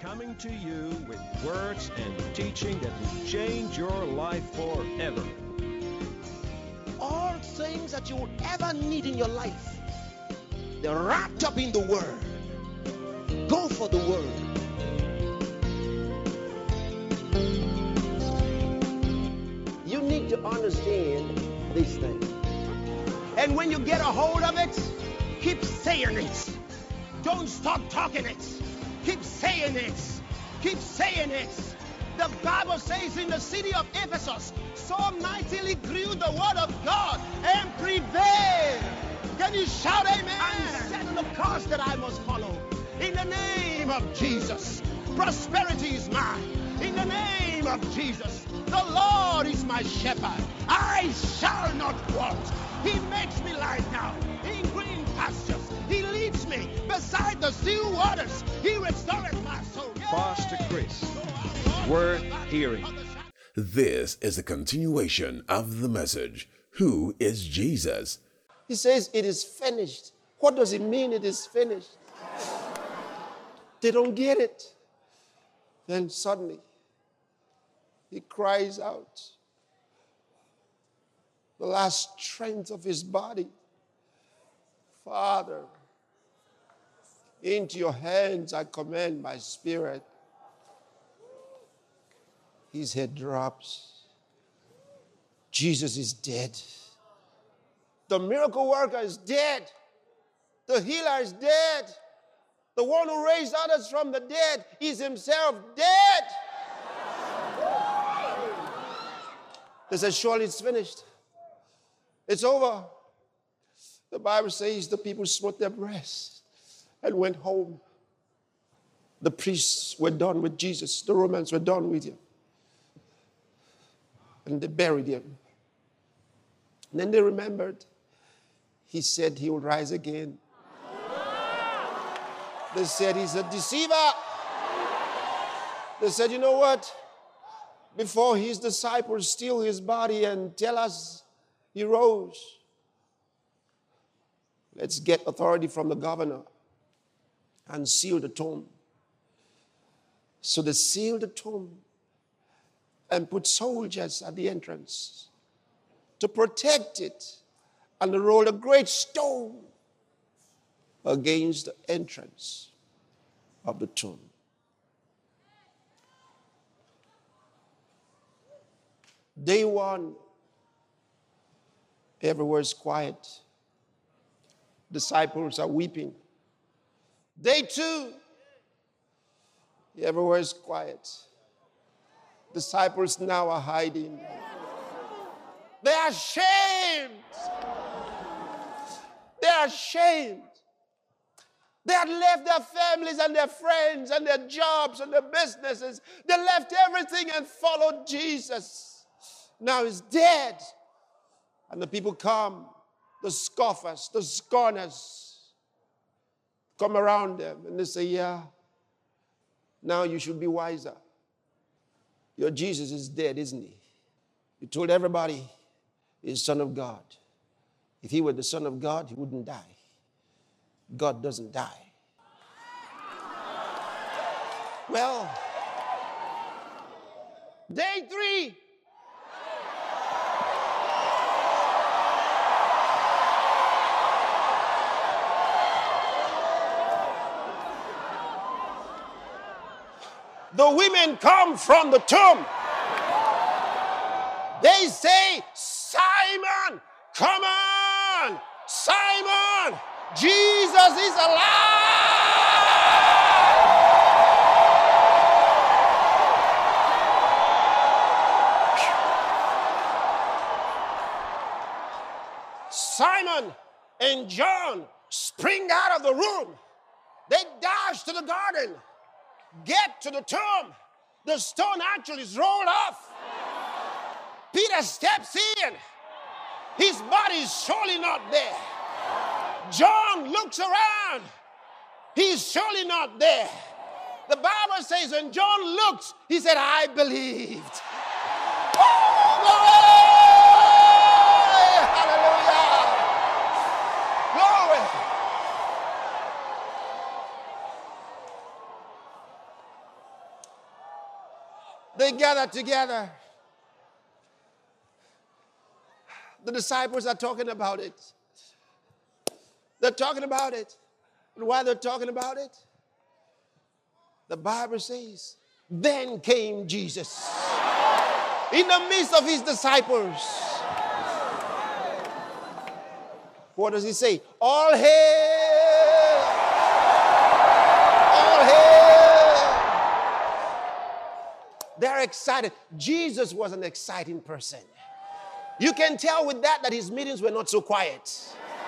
coming to you with words and teaching that will change your life forever. All things that you would ever need in your life, they're wrapped up in the Word. Go for the Word. You need to understand these things. And when you get a hold of it, keep saying it. Don't stop talking it. Keep saying it. Keep saying it. The Bible says in the city of Ephesus, so mightily grew the word of God and prevailed. Can you shout amen? I'm setting the course that I must follow. In the name of Jesus, prosperity is mine. In the name of Jesus, the Lord is my shepherd. I shall not want. He makes me lie down in green pastures. He leads me beside the still waters. He restores my soul. Pastor Chris, worth hearing. This is a continuation of the message. Who is Jesus? He says it is finished. What does it mean it is finished? They don't get it. Then suddenly, he cries out. The last strength of his body. Father, into your hands I commend my spirit. His head drops. Jesus is dead. The miracle worker is dead. The healer is dead. The one who raised others from the dead is himself dead. They said, surely it's finished. It's over. The Bible says the people smote their breasts and went home. The priests were done with Jesus. The Romans were done with him. And they buried him. And then they remembered. He said he will rise again. They said he's a deceiver. They said, you know what? Before his disciples steal his body and tell us he rose, let's get authority from the governor and seal the tomb. So they sealed the tomb and put soldiers at the entrance to protect it, and they rolled a great stone against the entrance of the tomb. Day one, everywhere is quiet. Disciples are weeping. Day two, everywhere is quiet. Disciples now are hiding. They are ashamed. They are ashamed. They had left their families and their friends and their jobs and their businesses. They left everything and followed Jesus. Now he's dead. And the people come, the scoffers, the scorners, come around them and they say, yeah, now you should be wiser. Your Jesus is dead, isn't he? You told everybody he's the Son of God. If he were the Son of God, he wouldn't die. God doesn't die. Well, day three. The women come from the tomb. They say, Simon, come on, Simon, Jesus is alive. Simon and John spring out of the room. They dash to the garden, get to the tomb. The stone actually is rolled off. Peter steps in. His body is surely not there. John looks around. He's surely not there. The Bible says when John looked, he said, I believed. Oh, glory! Hallelujah! Glory! They gathered together. The disciples are talking about it. They're talking about it. And while they're talking about it, the Bible says, then came Jesus in the midst of his disciples. What does he say? All hail! All hail! They're excited. Jesus was an exciting person. You can tell with that his meetings were not so quiet.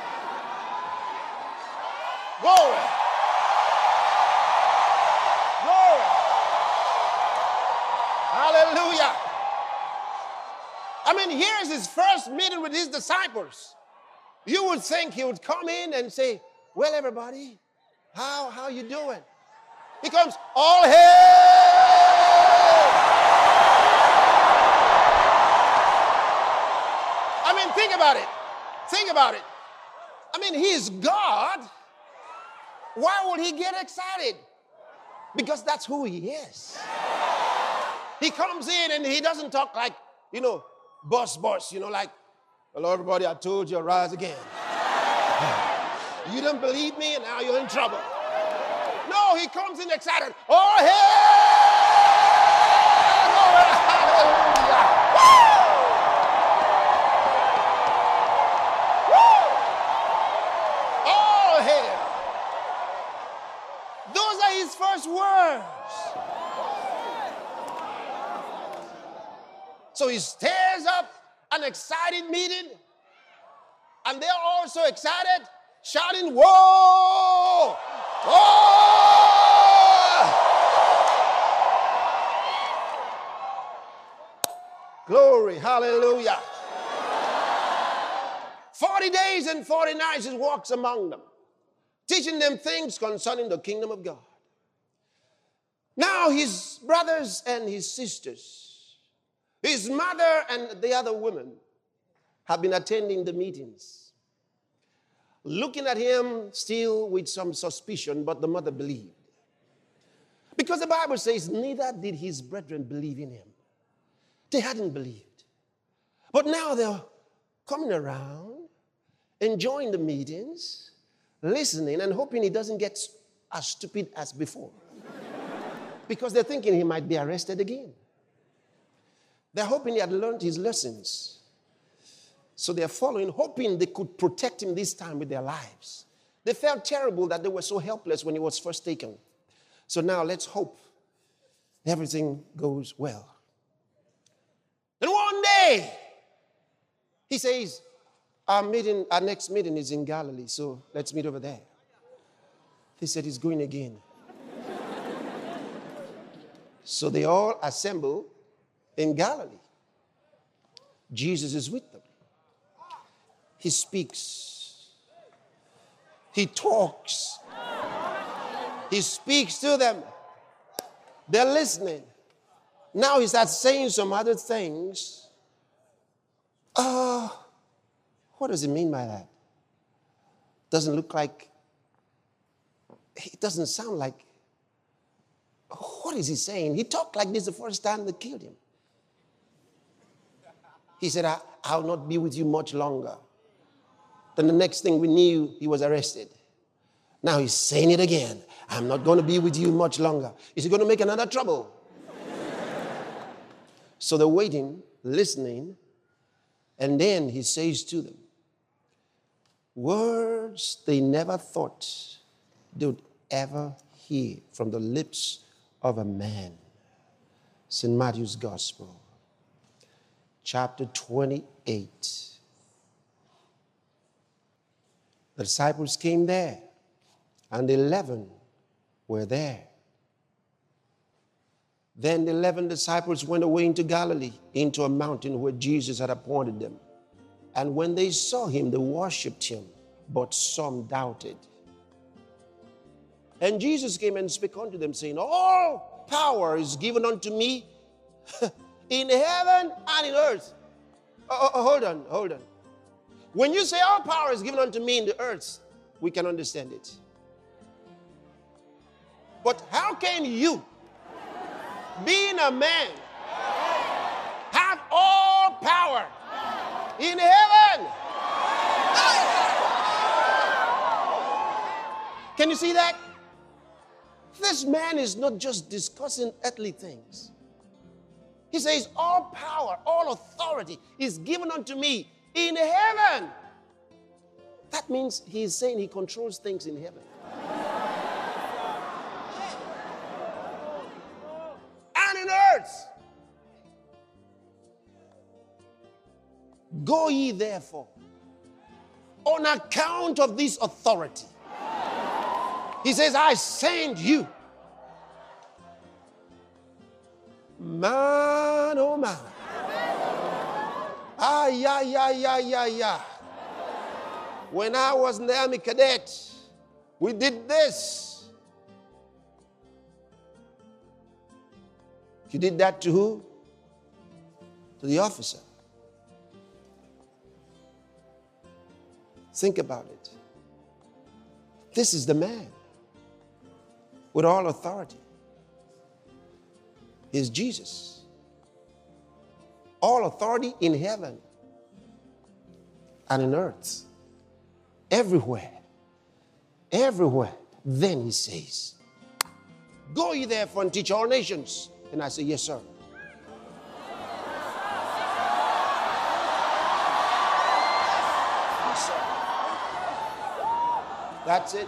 Glory! Glory! Hallelujah! I mean, here's his first meeting with his disciples. You would think he would come in and say, well, everybody, how you doing? He comes, all hail! I mean, think about it. Think about it. I mean, he's God. Why would he get excited? Because that's who he is. He comes in and he doesn't talk like, boss, like, hello, everybody, I told you, rise again. You didn't believe me, and now you're in trouble. No, he comes in excited. Oh, hallelujah. Woo! Oh, hell. Those are his first words. So he stirs up an excited meeting, and they're also excited, shouting, whoa! Whoa! Glory, hallelujah. 40 days and 40 nights he walks among them, teaching them things concerning the kingdom of God. Now his brothers and his sisters, his mother and the other women have been attending the meetings, looking at him still with some suspicion, but the mother believed. Because the Bible says, neither did his brethren believe in him. They hadn't believed. But now they're coming around, enjoying the meetings, listening, and hoping he doesn't get as stupid as before. Because they're thinking he might be arrested again. They're hoping he had learned his lessons. So they're following, hoping they could protect him this time with their lives. They felt terrible that they were so helpless when he was first taken. So now let's hope everything goes well. Then one day, he says, our next meeting is in Galilee, so let's meet over there. They said he's going again. So they all assemble in Galilee. Jesus is with them. He speaks. He talks. He speaks to them. They're listening. Now he starts saying some other things. What does he mean by that? Doesn't look like, it doesn't sound like, what is he saying? He talked like this the first time they killed him. He said, I'll not be with you much longer. Then the next thing we knew, he was arrested. Now he's saying it again. I'm not going to be with you much longer. Is he going to make another trouble? So they're waiting, listening, and then he says to them, words they never thought they would ever hear from the lips of a man. It's in Matthew's Gospel, chapter 28. The disciples came there, and 11 were there. Then the 11 disciples went away into Galilee, into a mountain where Jesus had appointed them. And when they saw him, they worshipped him, but some doubted. And Jesus came and spake unto them, saying, all power is given unto me in heaven and in earth. Hold on. When you say all power is given unto me in the earth, we can understand it. But how can you, being a man, power in heaven. Can you see that? This man is not just discussing earthly things. He says, all power, all authority is given unto me in heaven. That means he is saying he controls things in heaven. And in earth. Go ye therefore, on account of this authority. He says, I send you. Man, oh man. Yeah. When I was in the Army cadet, we did this. You did that to who? To the officer. Think about it. This is the man with all authority. Is Jesus. All authority in heaven and in earth. Everywhere. Everywhere. Then he says, go ye therefore and teach all nations. And I say, yes, sir. Yes, sir. That's it.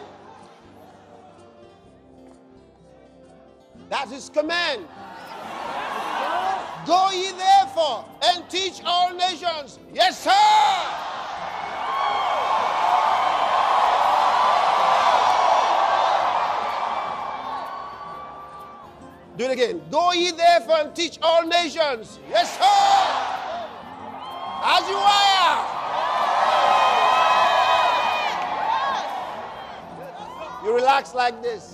That's his command. Go ye therefore and teach all nations. Yes, sir. Do it again. Go ye therefore and teach all nations. Yes, sir. As you are. You relax like this.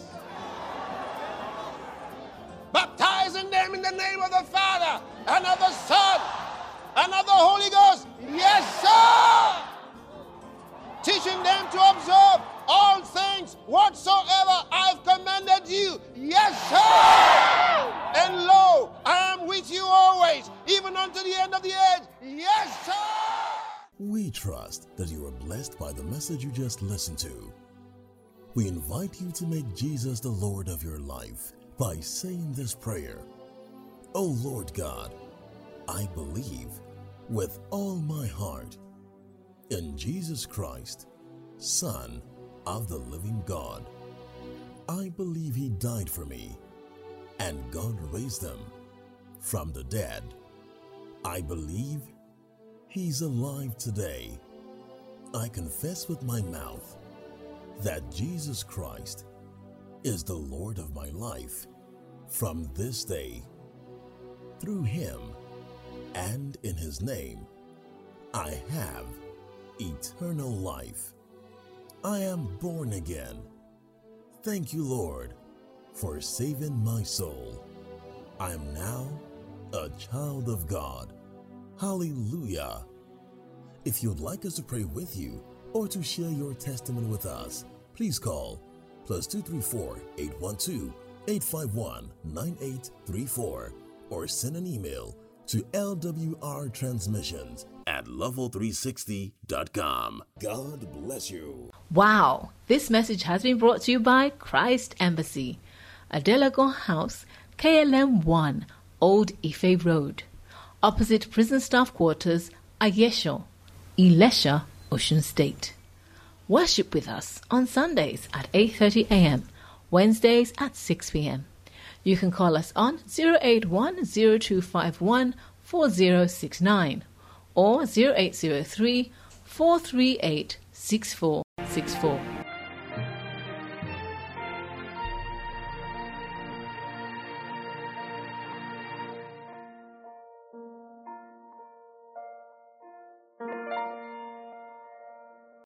Baptizing them in the name of the Father and of the Son and of the Holy Ghost. Yes, sir. Teaching them to observe all things whatsoever I've commanded you. Yes, sir. And lo, I am with you always, even unto the end of the age. Yes, sir. We trust that you are blessed by the message you just listened to. We invite you to make Jesus the Lord of your life by saying this prayer. Oh Lord God, I believe with all my heart in Jesus Christ, Son of the living God. I believe he died for me and God raised him from the dead. I believe he's alive today. I confess with my mouth that Jesus Christ is the Lord of my life from this day. Through him and in his name, I have eternal life. I am born again. Thank you, Lord, for saving my soul. I am now a child of God. Hallelujah. If you'd like us to pray with you or to share your testimony with us, please call +234 812 851-9834 or send an email to lwrtransmissions@level360.com. God bless you. Wow, this message has been brought to you by Christ Embassy, Adelagon House, KLM 1, Old Ife Road, opposite Prison Staff Quarters, Ayesho, Ilesha, Ocean State. Worship with us on Sundays at 8:30 a.m., Wednesdays at 6 p.m. You can call us on 081-0251-4069 or 0803-438-6464.